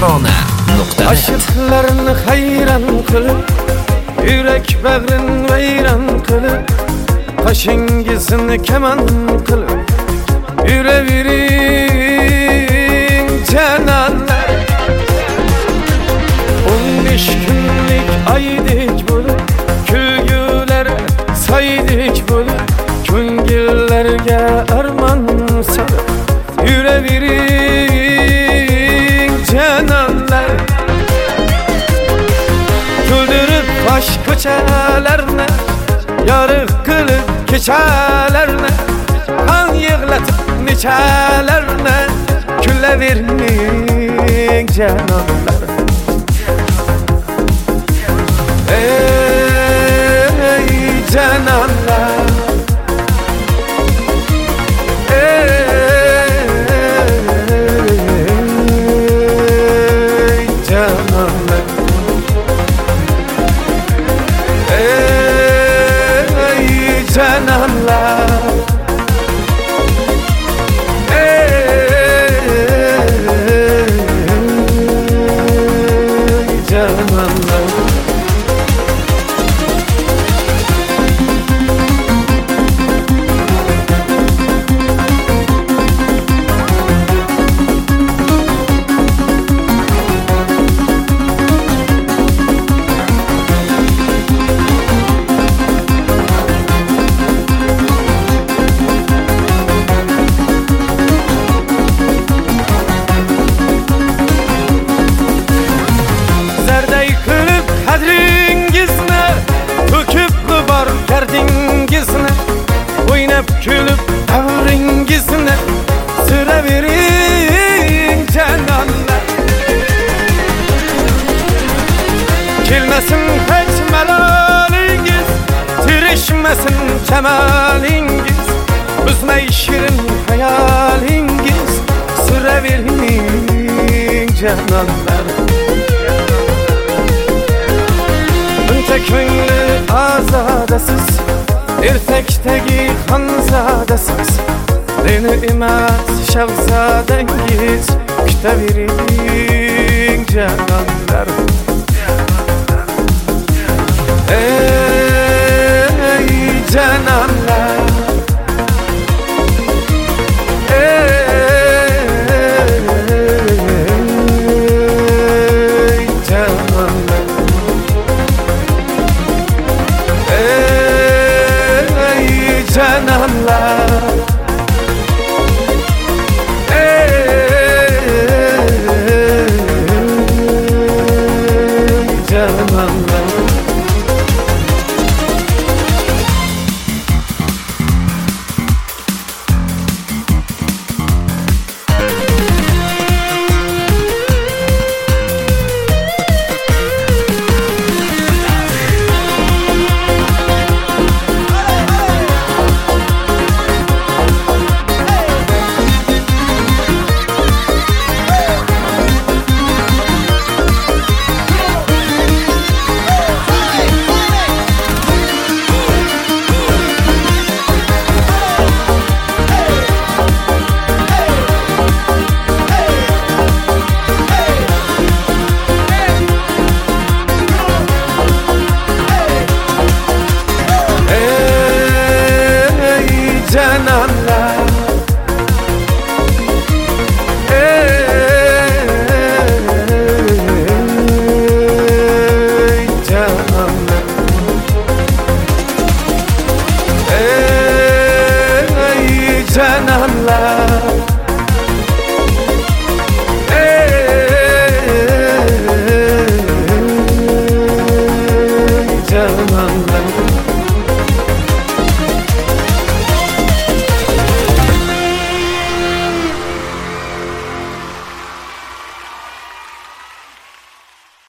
tarona.net Aşıklarını hayran kılıp, yürek bağrın veyran kılıp, kaşıngizini keman kılıp yürevirin cananlar. 15 günlük aydık bulup, külgüler saydık bulup, köngüllerge arman sarıp yürevirin cananlar. Güldürüp aşk köçelerine, yarık kılıp keçelerine, kan yığlatıp neçelerine, küllevirin cananlar. Ey cananlar, ey cananlar, ey cananlar, ey cananlar. Külüp davringizine sıra verin cananlar. Kilmesin hiç melalingiz, tirişmesin kemalingiz, büzme şirin hayalingiz, sıra verin cananlar. Önte köngülü azadasız, ertekteki hanzadasız, beni emas şahzadengiz, kütevirin cananlar. Ey cananlar,